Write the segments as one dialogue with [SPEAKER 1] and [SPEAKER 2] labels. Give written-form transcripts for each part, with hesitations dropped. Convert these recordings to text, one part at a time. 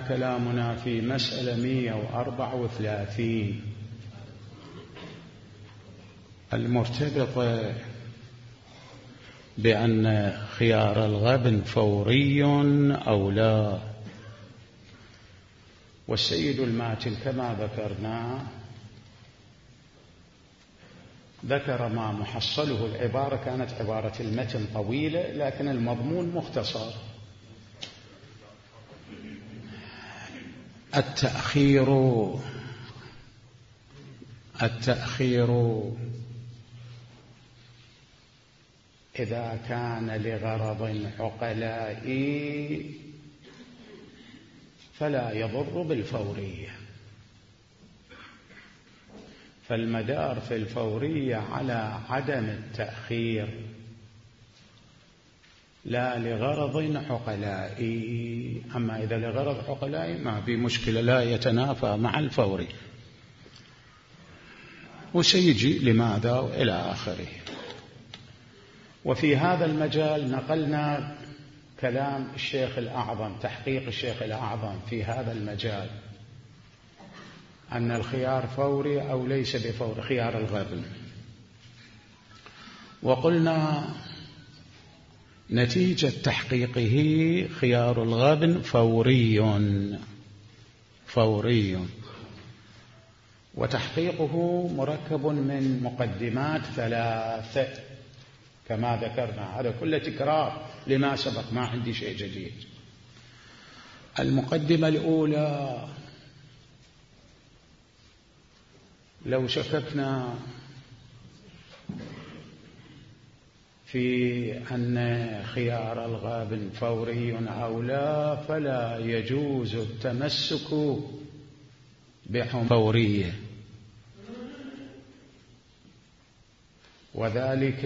[SPEAKER 1] كان كلامنا في مسألة 134 المرتبطة بأن خيار الغبن فوري أو لا. والسيد الماتن كما ذكرنا ذكر ما محصله العبارة، كانت عبارة المتن طويلة لكن المضمون مختصر. التأخير إذا كان لغرض عقلائي فلا يضر بالفورية، فالمدار في الفورية على عدم التأخير لا لغرض عقلائي. أما إذا لغرض عقلائي ما في مشكلة، لا يتنافى مع الفوري، وسيجي لماذا وإلى آخره. وفي هذا المجال نقلنا كلام الشيخ الأعظم، تحقيق الشيخ الأعظم في هذا المجال، أن الخيار فوري أو ليس بفوري، خيار الغبن. وقلنا نتيجة تحقيقه خيار الغبن فوري، وتحقيقه مركب من مقدمات 3 كما ذكرنا. هذا كله تكرار لما سبق، ما عندي شيء جديد. المقدمة الأولى: لو شككنا في أن خيار الغابن فوري أو لا فلا يجوز التمسك بحكم فورية، وذلك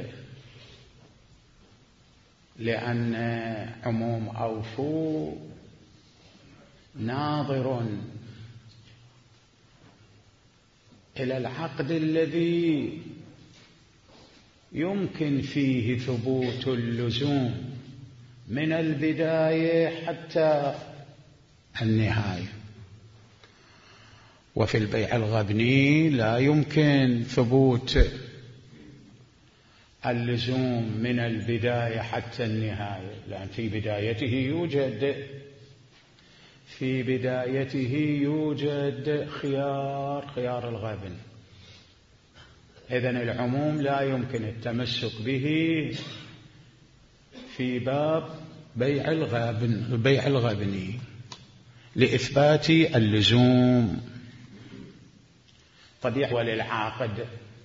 [SPEAKER 1] لأن عموم أوفوا ناظر إلى العقد الذي يمكن فيه ثبوت اللزوم من البداية حتى النهاية، وفي البيع الغبني لا يمكن ثبوت اللزوم من البداية حتى النهاية، لأن في بدايته يوجد خيار الغبن. إذن العموم لا يمكن التمسك به في باب بيع الغبن لإثبات اللزوم. طبيعي وللعاقد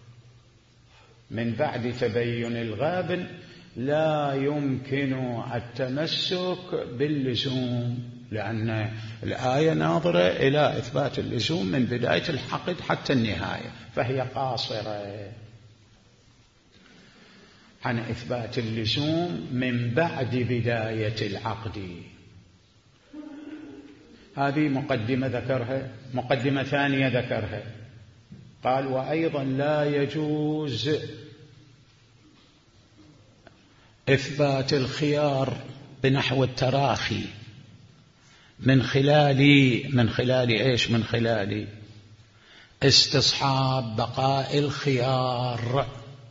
[SPEAKER 1] من بعد تبين الغابن لا يمكن التمسك باللزوم، لأن الآية ناظرة إلى إثبات اللزوم من بداية العقد حتى النهاية، فهي قاصرة عن إثبات اللزوم من بعد بداية العقد. هذه مقدمة ذكرها. مقدمة ثانية ذكرها، قال: وأيضا لا يجوز إثبات الخيار بنحو التراخي من خلال استصحاب بقاء الخيار،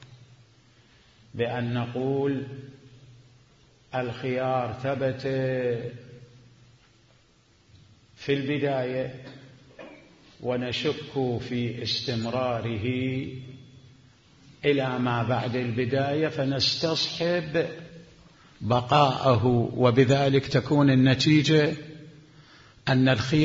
[SPEAKER 1] بأن نقول الخيار ثبت في البداية ونشك في استمراره إلى ما بعد البداية فنستصحب بقاءه، وبذلك تكون النتيجة أن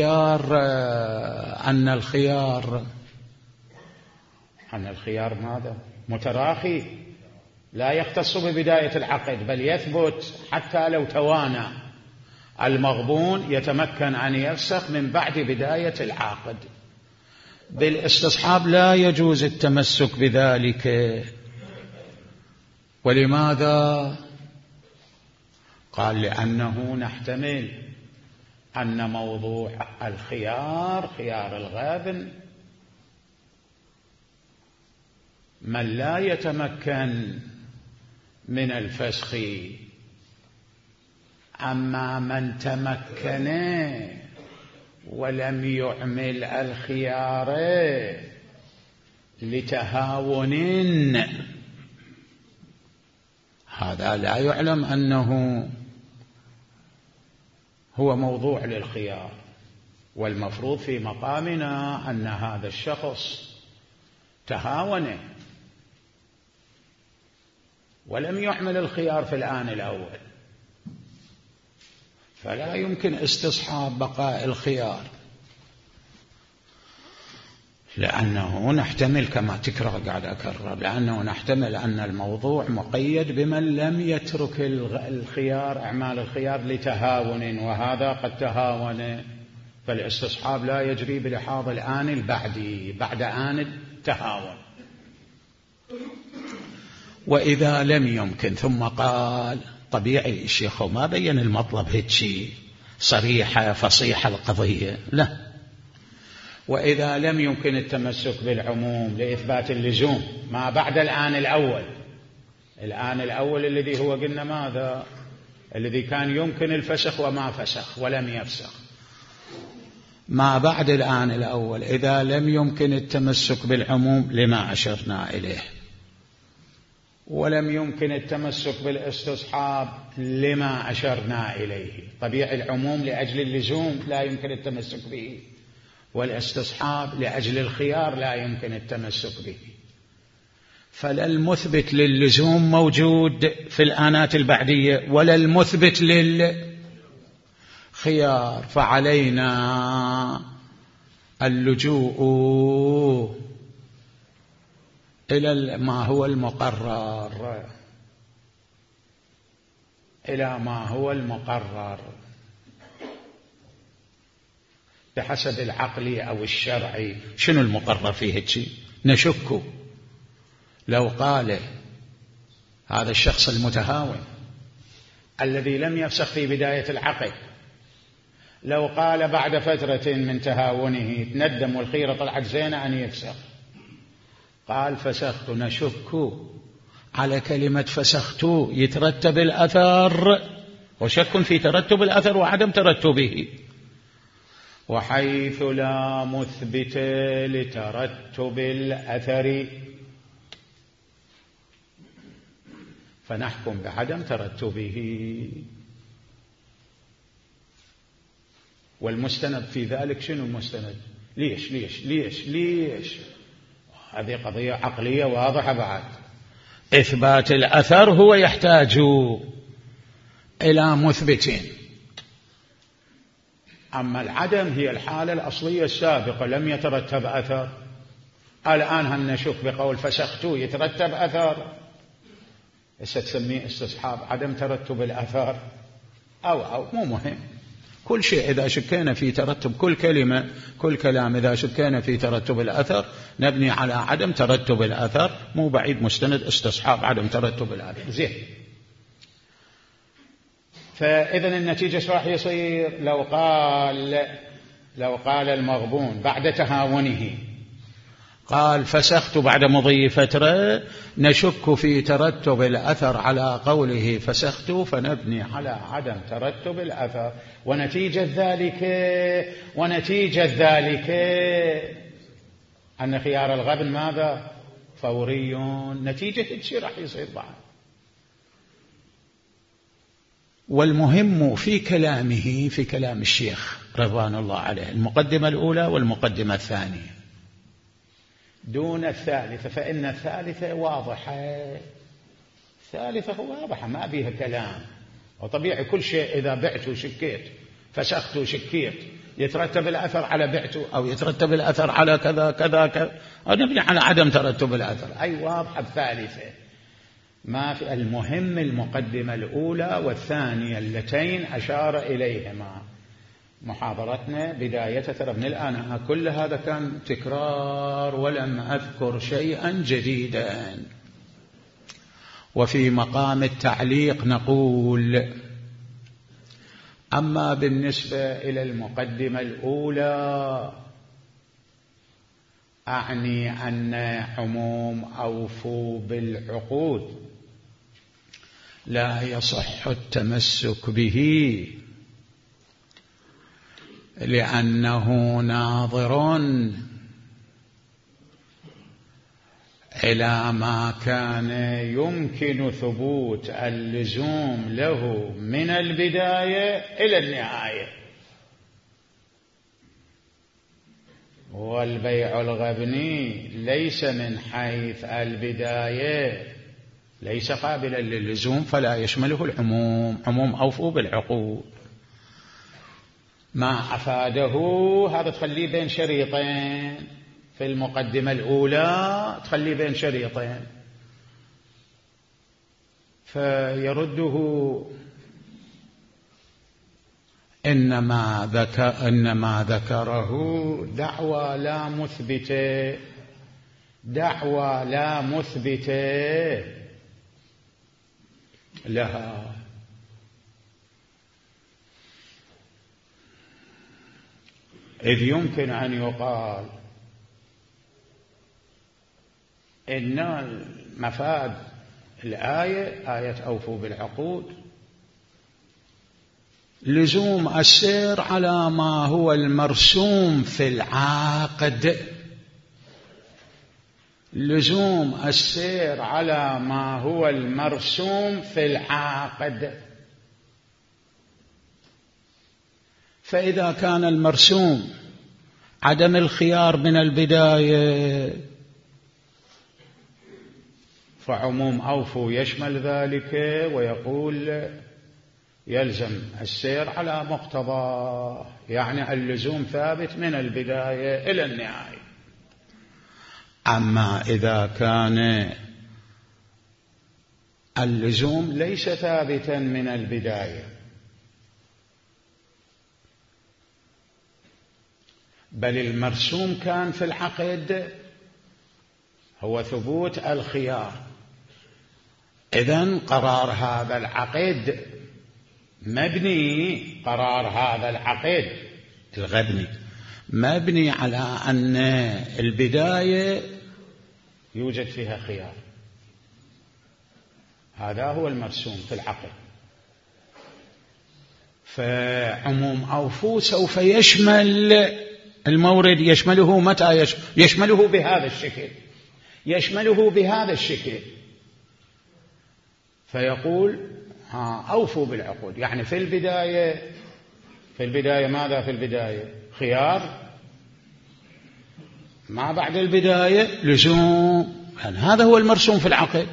[SPEAKER 1] الخيار ماذا؟ متراخي، لا يختص ببداية العقد، بل يثبت حتى لو توانى المغبون يتمكن أن يفسخ من بعد بداية العقد. بالاستصحاب لا يجوز التمسك بذلك. ولماذا؟ قال: لأنه نحتمل أن موضوع خيار الغابن من لا يتمكن من الفسخ أما من تمكن ولم يعمل الخيار لتهاون، هذا لا يعلم أنه هو موضوع للخيار، والمفروض في مقامنا أن هذا الشخص تهاون ولم يعمل الخيار في الآن الأول، فلا يمكن استصحاب بقاء الخيار، لأنه نحتمل كما تكرر قاعد أكرر، لأنه نحتمل أن الموضوع مقيد بمن لم يترك الخيار أعمال الخيار لتهاون، وهذا قد تهاون، فالاستصحاب لا يجري بلحاظ الآن البعدي بعد آن التهاون. وإذا لم يمكن، ثم قال طبيعي الشيخ ما بين المطلب هيك صريحة فصيحة القضية، لا، وإذا لم يمكن التمسك بالعموم لإثبات اللزوم ما بعد الآن الأول، الآن الأول الذي هو قلنا ماذا؟ الذي كان يمكن الفسخ وما فسخ ولم يفسخ، ما بعد الآن الأول إذا لم يمكن التمسك بالعموم لما أشرنا إليه، ولم يمكن التمسك بالاستصحاب لما أشرنا إليه. طبيعي العموم لأجل اللزوم لا يمكن التمسك به، والاستصحاب لأجل الخيار لا يمكن التمسك به، فلا المثبت للزوم موجود في الآنات البعدية ولا المثبت للخيار، فعلينا اللجوء إلى ما هو المقرر، إلى ما هو المقرر بحسب العقلي أو الشرعي. شنو المقرر فيه هالشيء؟ نشك لو قال هذا الشخص المتهاون الذي لم يفسخ في بداية العقد، لو قال بعد فترة من تهاونه تندم والخيرة طلعت زينة أن يفسخ، قال فسخت، نشك على كلمة فسخت يترتب الأثر، وشك في ترتب الأثر وعدم ترتبه، وحيث لا مثبت لترتب الأثر فنحكم بعدم ترتبه. والمستند في ذلك شنو المستند؟ ليش ليش ليش ليش؟ هذه قضية عقلية واضحة بعد. إثبات الأثر هو يحتاج إلى مثبتين، أما العدم هي الحالة الأصلية السابقة لم يترتب أثر، الآن هم نشوف بقول فسخت يترتب أثر، تسميه استصحاب عدم ترتب الأثر أو مو مهم. كل شيء إذا شكينا في ترتب كل كلمة كل كلام إذا شكينا في ترتب الأثر نبني على عدم ترتب الأثر، مو بعيد مستند استصحاب عدم ترتب الأثر. زين، فإذن النتيجة شو راح يصير؟ لو قال المغبون بعد تهاونه قال فسخت بعد مضي فترة، نشك في ترتب الأثر على قوله فسخت، فنبني على عدم ترتب الأثر، ونتيجة ذلك أن خيار الغبن ماذا؟ فوري. نتيجة الشيء راح يصير بعد. والمهم في كلامه، في كلام الشيخ رضوان الله عليه، المقدمة الأولى والمقدمة الثانية دون الثالثة، فإن الثالثة واضحة، الثالثة واضحة ما بيها كلام، وطبيعي كل شيء إذا بعت وشكيت فسخت وشكيت يترتب الأثر على بعته أو يترتب الأثر على كذا كذا كذا، أو نبني على عدم ترتب الأثر، أي واضحة الثالثة ما في. المهم المقدمة الأولى والثانية اللتين أشار إليهما. محاضرتنا بداية ترى من الآن كل هذا كان تكرار ولم أذكر شيئا جديدا. وفي مقام التعليق نقول: أما بالنسبة إلى المقدمة الأولى أعني أن عموم أوفوا بالعقود لا يصح التمسك به، لأنه ناظر إلى ما كان يمكن ثبوت اللزوم له من البداية إلى النهاية. والبيع الغبني ليس من حيث البداية ليس قابلا للزوم، فلا يشمله العموم. عموم أوفوا بالعقود ما أفاده، هذا تخليه بين شريطين في المقدمة الأولى، تخليه بين شريطين، فيرده إنما ذكره دعوى لا مثبتة لها. إذ يمكن أن يقال إن المفاد الآية، آية أوفوا بالعقود، لزوم السير على ما هو المرسوم في العقد، لزوم السير على ما هو المرسوم في العقد. فإذا كان المرسوم عدم الخيار من البداية، فعموم أوفوا يشمل ذلك، ويقول يلزم السير على مقتضاه، يعني اللزوم ثابت من البداية إلى النهاية. أما إذا كان اللزوم ليس ثابتا من البداية، بل المرسوم كان في العقد هو ثبوت الخيار، إذن قرار هذا العقد مبني، قرار هذا العقد الغبني مبني على أن البداية يوجد فيها خيار، هذا هو المرسوم في العقد. فعموم أوفوا سوف يشمل المورد، يشمله متى؟ يشمله بهذا الشكل، يشمله بهذا الشكل، فيقول أوفوا بالعقود، يعني في البداية ماذا؟ في البداية خيار، ما بعد البداية لزوم، يعني هذا هو المرسوم في العقد.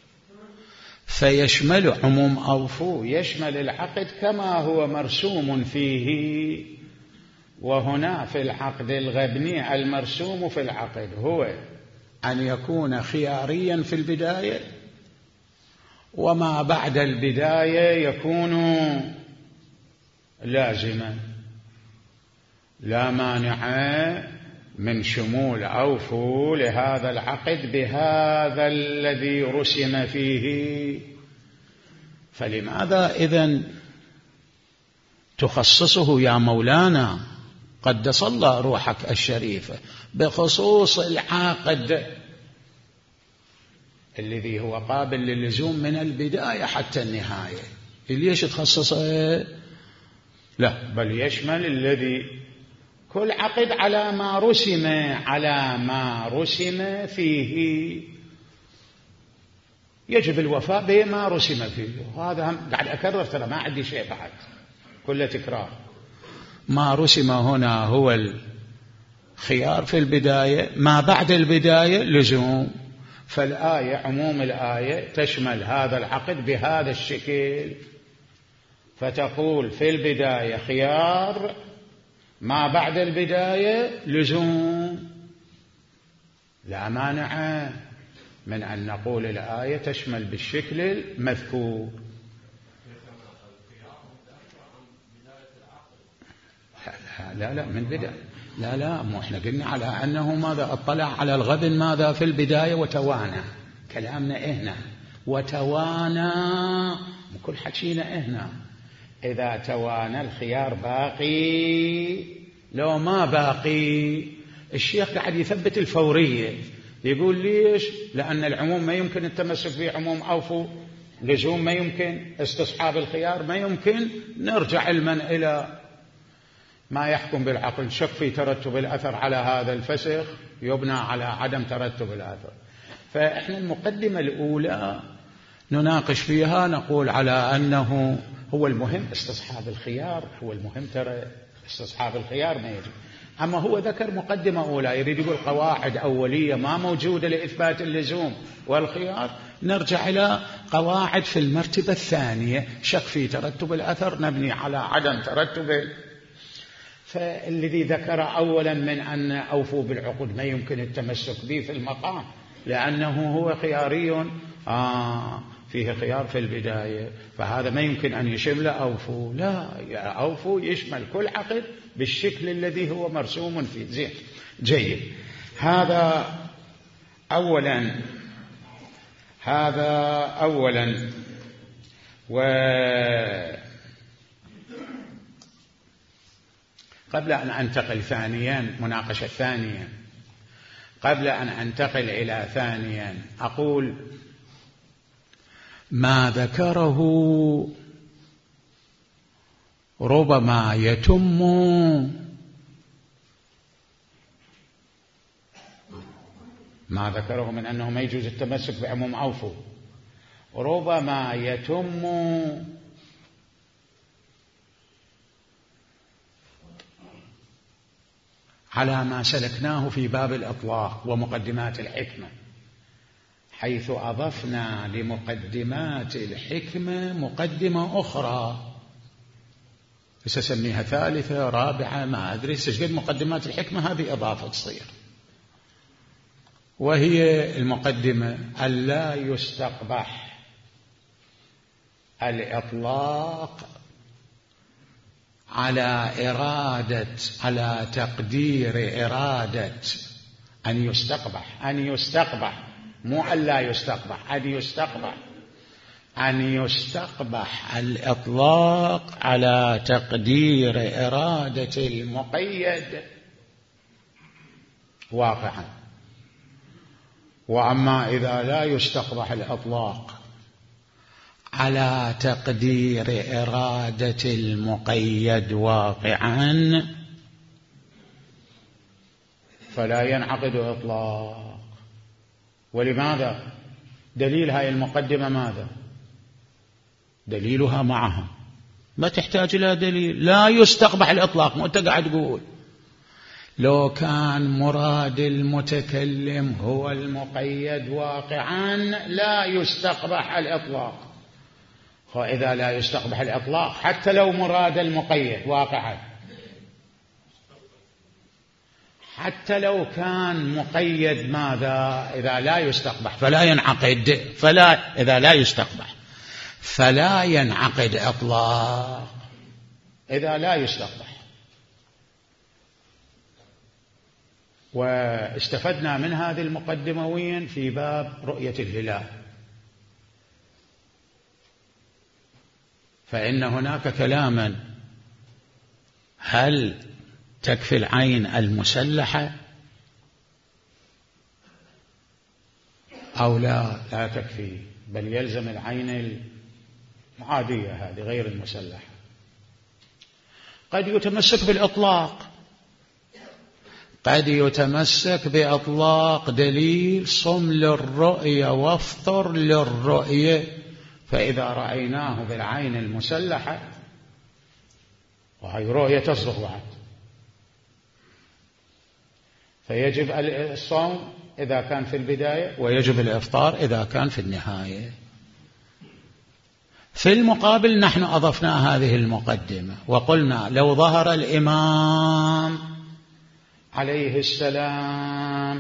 [SPEAKER 1] فيشمل عموم أوفوا يشمل العقد كما هو مرسوم فيه. وهنا في العقد الغبني المرسوم في العقد هو أن يكون خياريا في البداية، وما بعد البداية يكون لازما. لا مانع من شمول أوفوا لهذا العقد بهذا الذي رسم فيه. فلماذا إذن تخصصه يا مولانا قدس الله روحك الشريفة بخصوص العقد الذي هو قابل للزوم من البداية حتى النهاية؟ ليش تخصصه؟ لا، بل يشمل الذي كل عقد على ما رسم فيه، يجب الوفاء بما رسم فيه. هذا قاعد أكرر، ترى ما عندي شيء بعد، كله تكرار. ما رسم هنا هو الخيار في البداية، ما بعد البداية لزوم. فالآية عموم الآية تشمل هذا العقد بهذا الشكل، فتقول في البداية خيار، ما بعد البداية لزوم. لا مانع من أن نقول الآية تشمل بالشكل المذكور. لا من بداية، لا مو احنا قلنا على أنه ماذا اطلع على الغبن ماذا في البداية وتوانى، كلامنا هنا وتوانى، كل حكينا هنا إذا توانى الخيار باقي لو ما باقي. الشيخ قاعد يثبت الفورية، يقول ليش؟ لأن العموم ما يمكن التمسك به عموم أوفوا لزوم ما يمكن، استصحاب الخيار ما يمكن، نرجع علما إلى ما يحكم بالعقل. شك في ترتب الأثر على هذا الفسخ يبنى على عدم ترتب الأثر. فإحنا المقدمة الأولى نناقش فيها، نقول على أنه هو المهم استصحاب الخيار، هو المهم، ترى استصحاب الخيار ما يجب. أما هو ذكر مقدمة أولى يريد يقول قواعد أولية ما موجودة لإثبات اللزوم والخيار، نرجع إلى قواعد في المرتبة الثانية. شك في ترتب الأثر نبني على عدم ترتب. فالذي ذكر أولا من أن أوفوا بالعقود ما يمكن التمسك به في المقام، لأنه هو خياري، فيه خيار في البداية، فهذا ما يمكن أن يشمل أوفوا. لا، أوفوا يشمل كل عقد بالشكل الذي هو مرسوم فيه. زين، جيد. هذا أولا. قبل أن أنتقل ثانيا، مناقشة ثانيا، قبل أن أنتقل إلى ثانيا، أقول ما ذكره ربما يتم ما ذكره من أنه ما يجوز التمسك بعموم أوفوا، ربما يتم على ما سلكناه في باب الإطلاق ومقدمات الحكمة، حيث أضفنا لمقدمات الحكمة مقدمة أخرى، سأسميها ثالثة رابعة ما أدري، سجد مقدمات الحكمة هذه إضافة تصير، وهي المقدمة ألا يستقبح الإطلاق على تقدير إرادة أن يستقبح، مو ألا يستقبح، أن يستقبح الإطلاق على تقدير إرادة المقيد واقعا. وأما إذا لا يستقبح الإطلاق على تقدير إرادة المقيد واقعا فلا ينعقد إطلاق. ولماذا؟ دليل هاي المقدمة ماذا؟ دليلها معها، ما تحتاج إلى دليل. لا يستقبح الإطلاق، مو أنت قاعد تقول لو كان مراد المتكلم هو المقيد واقعا لا يستقبح الإطلاق. فإذا لا يستقبح الإطلاق حتى لو مراد المقيد واقعا، حتى لو كان مقيد ماذا؟ إذا لا يستقبح فلا ينعقد، إذا لا يستقبح فلا ينعقد إطلاق، إذا لا يستقبح. واستفدنا من هذه المقدمة وين؟ في باب رؤية الهلال، فإن هناك كلاما هل تكفي العين المسلحة أو لا تكفي، بل يلزم العين العادية هذه غير المسلحة. قد يتمسك بالإطلاق، قد يتمسك بإطلاق دليل صم للرؤية وافطر للرؤية، فإذا رأيناه بالعين المسلحة، وهي رؤية تصدق بعد، فيجب الصوم إذا كان في البداية، ويجب الإفطار إذا كان في النهاية. في المقابل نحن أضفنا هذه المقدمة وقلنا لو ظهر الإمام عليه السلام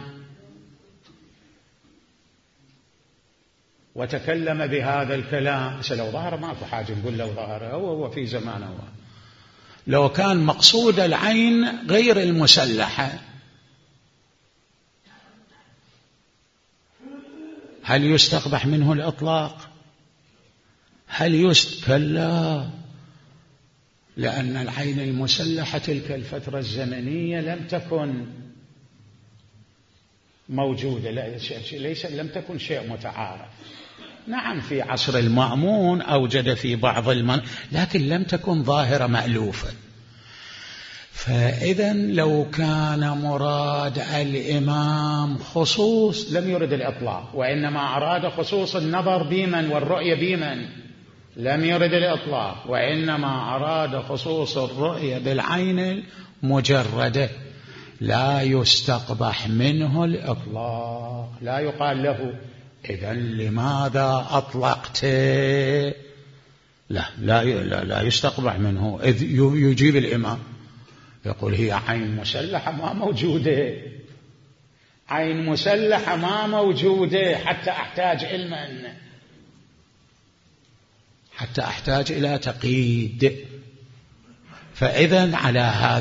[SPEAKER 1] وتكلم بهذا الكلام، لو ظهر ما في حاجة نقول لو ظهر، هو في زمانه، لو كان مقصود العين غير المسلحة هل يستقبح منه الإطلاق؟ كلا، لأن العين المسلحة تلك الفترة الزمنية لم تكن موجودة، لم تكن شيء متعارف، نعم في عصر المأمون أوجد في بعض لكن لم تكن ظاهرة مألوفة. فإذا لو كان مراد الإمام خصوص لم يرد الإطلاق، وإنما أراد خصوص النظر بمن والرؤية بمن، لم يرد الإطلاق، وإنما أراد خصوص الرؤية بالعين المجردة، لا يستقبح منه الإطلاق. لا يقال له إذن لماذا أطلقت، لا يستقبح منه. إذ يجيب الإمام يقول هي عين مسلحة ما موجودة، عين مسلحة ما موجودة حتى أحتاج علما، حتى أحتاج إلى تقييد. فإذن على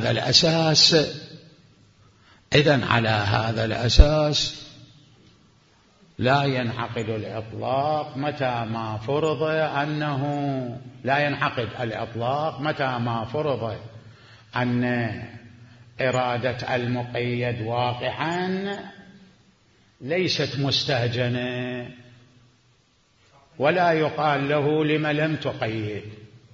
[SPEAKER 1] هذا الأساس لا ينعقد الإطلاق متى ما فرض أنه لا ينعقد الإطلاق متى ما فرض أن إرادة المقيد واقعا ليست مستهجنة، ولا يقال له لم لم تقيد.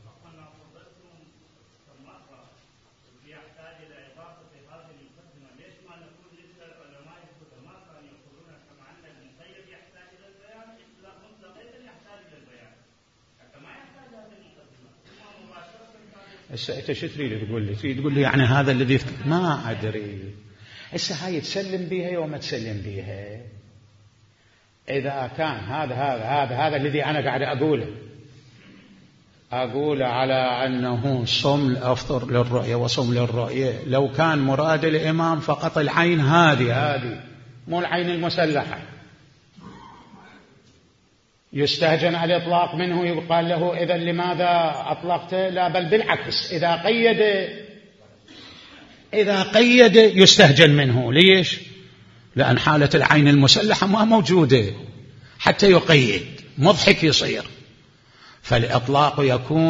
[SPEAKER 1] أنت شو تريد تقول لي؟ تريد تقول لي يعني هذا الذي ما أدري. هاي تسلم بها يوم تسلم بها. إذا كان هذا الذي أنا قاعد أقوله على أنه صم أفطر للرؤية وصم للرؤية، لو كان مراد الإمام فقط العين هذه مو العين المسلحة يستهجن على الإطلاق منه، يقال له إذا لماذا أطلقت؟ لا، بل بالعكس، إذا قيد يستهجن منه. ليش؟ لأن حالة العين المسلحة ما موجودة حتى يقيد، مضحك يصير. فالإطلاق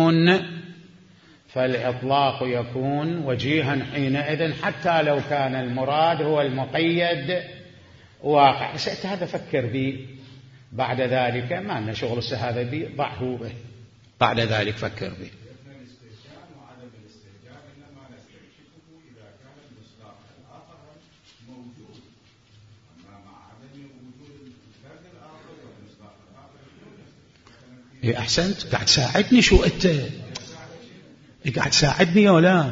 [SPEAKER 1] يكون وجيها حينئذ حتى لو كان المراد هو المقيد واقع. هذا فكر به بعد ذلك، ما لنا شغل هذا به، ضعه به بعد ذلك فكر به. أحسنت، قاعد تساعدني. شو أنت قاعد تساعدني ولا؟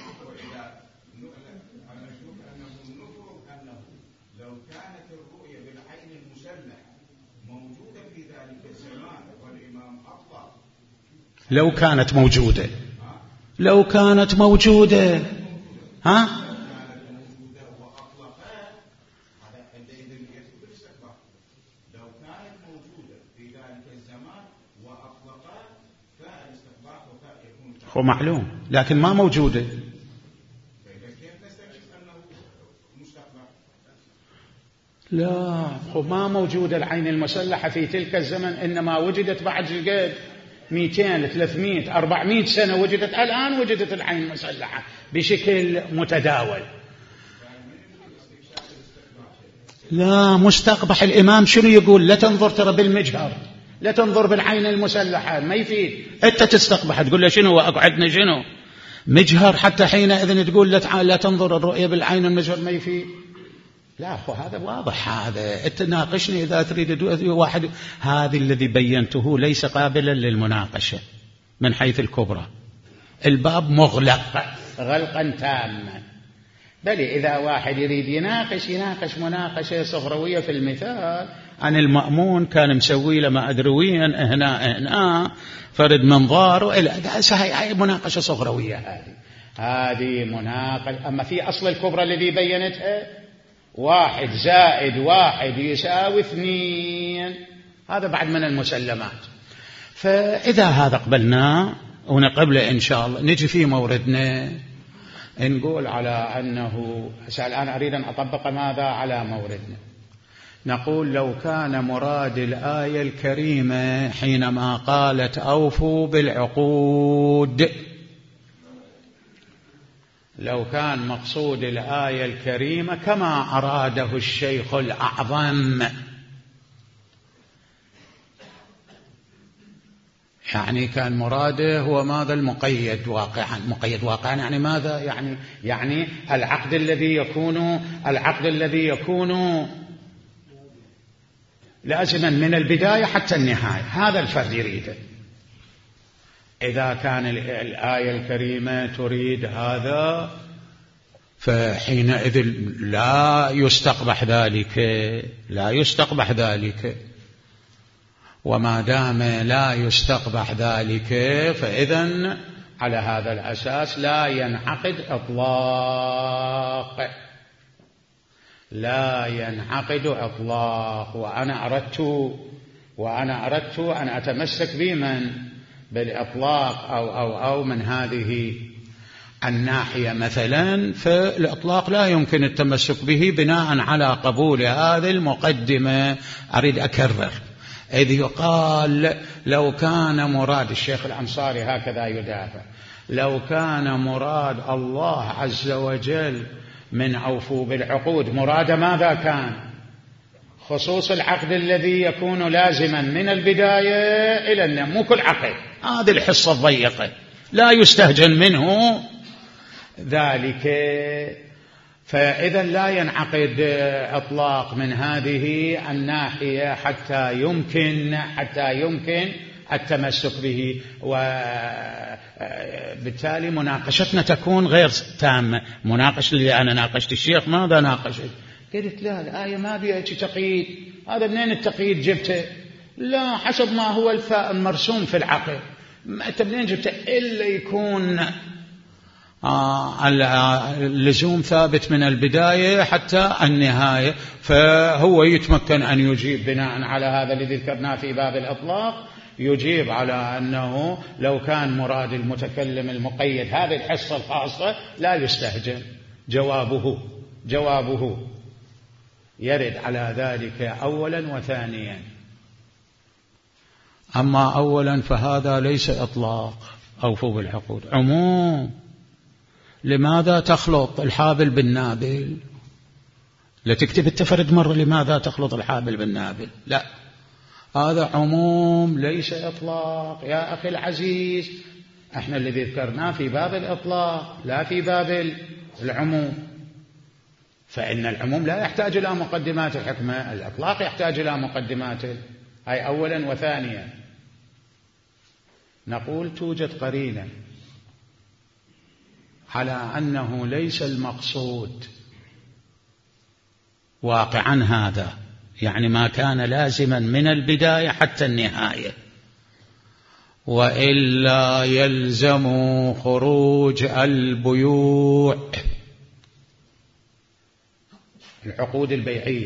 [SPEAKER 1] لو كانت موجودة ها؟ هو معلوم لكن ما موجودة. لا، هو ما موجودة العين المسلحة في تلك الزمن، إنما وجدت بعد القد 200 300 400 سنة وجدت. الآن وجدت العين المسلحة بشكل متداول. لا، مستقبح الإمام شنو يقول؟ لا تنظر ترى بالمجهر، لا تنظر بالعين المسلحة، ما يفيد. أنت تستقبح تقول له شنو وأقعدنا شنو مجهر، حتى حينئذ تقول لا تنظر الرؤية بالعين المجهر، ما يفيد. لا، هذا واضح. هذا تناقشني إذا تريد واحد. هذا الذي بينته ليس قابلا للمناقشة من حيث الكبرى. الباب مغلق غلقا تاما. بل إذا واحد يريد يناقش مناقشة صغروية. في المثال عن المأمون كان مسوي لما أدري وين هنا فرد منظار هاي مناقشة صغروية. هذه مناقشة. أما في أصل الكبرى الذي بينتها 1 زائد 1 يساوي 2، هذا بعد من المسلمات. فإذا هذا قبلناه ونقبله إن شاء الله، نجي في موردنا نقول على أنه الآن أريد أن أطبق ماذا على موردنا. نقول لو كان مراد الآية الكريمة حينما قالت أوفوا بالعقود، لو كان مقصود الآية الكريمة كما أراده الشيخ الأعظم يعني كان مراده هو ماذا؟ المقيد واقعا. مقيد واقعا يعني ماذا؟ يعني العقد الذي يكون لازما من البداية حتى النهاية، هذا الفرد يريده. إذا كان الآية الكريمة تريد هذا فحينئذ لا يستقبح ذلك، وما دام لا يستقبح ذلك فإذن على هذا الأساس لا ينعقد إطلاق. وأنا أردت أن أتمسك بالإطلاق أو من هذه الناحية مثلا، فالإطلاق لا يمكن التمسك به بناء على قبول هذه المقدمة. أريد أكرر، إذ يقال لو كان مراد الشيخ الأنصاري هكذا يدافع، لو كان مراد الله عز وجل من أوفوا بالعقود مراد ماذا كان؟ خصوص العقد الذي يكون لازما من البداية إلى النهاية، مو كل عقد، هذه الحصة الضيقة لا يستهجن منه ذلك. فإذا لا ينعقد إطلاق من هذه الناحية حتى يمكن التمسك به، وبالتالي مناقشتنا تكون غير تامة. مناقشة اللي أنا ناقشت الشيخ ماذا ناقشت؟ قلت لا، الآية ما بيها تقييد، هذا منين التقييد جبته؟ لا، حسب ما هو المرسوم في العقد. أنت منين جبته؟ إلا يكون اللزوم ثابت من البداية حتى النهاية، فهو يتمكن أن يجيب بناء على هذا الذي ذكرناه في باب الإطلاق، يجيب على أنه لو كان مراد المتكلم المقيد هذه الحصة الخاصة لا يستهجن. جوابه يرد على ذلك أولا وثانيا. أما أولا فهذا ليس إطلاق، أوفوا بالعقود عموم. لماذا تخلط الحابل بالنابل؟ لا تكتب التفرد مرة لماذا تخلط الحابل بالنابل، لا، هذا عموم ليس إطلاق يا أخي العزيز. احنا الذي ذكرناه في باب الإطلاق لا في باب العموم، فإن العموم لا يحتاج إلى مقدمات الحكمة، الإطلاق يحتاج إلى مقدماته. هاي أولا وثانيا. نقول توجد قرينة على أنه ليس المقصود واقعا هذا، يعني ما كان لازما من البداية حتى النهاية، وإلا يلزم خروج البيوع، العقود البيعية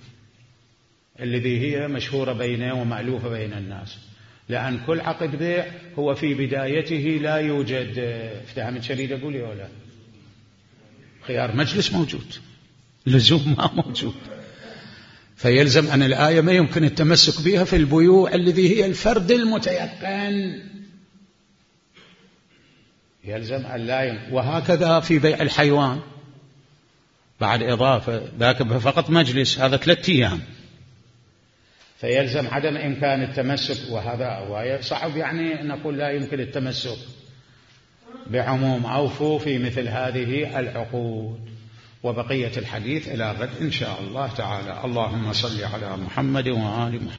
[SPEAKER 1] التي هي مشهورة بينه ومألوفة بين الناس، لأن كل عقد بيع هو في بدايته لا يوجد افتهام شديد أقول يا ولا خيار مجلس موجود، لزوم ما موجود، فيلزم أن الآية ما يمكن التمسك بها في البيوع الذي هي الفرد المتيقن، يلزم أن لا يمكن. وهكذا في بيع الحيوان بعد إضافة ذاك فقط مجلس، هذا 3 أيام، فيلزم عدم إمكان التمسك. وهذا صعب يعني نقول لا يمكن التمسك بعموم أوفوا في مثل هذه العقود. وبقية الحديث إلى غد إن شاء الله تعالى. اللهم صل على محمد وآل محمد.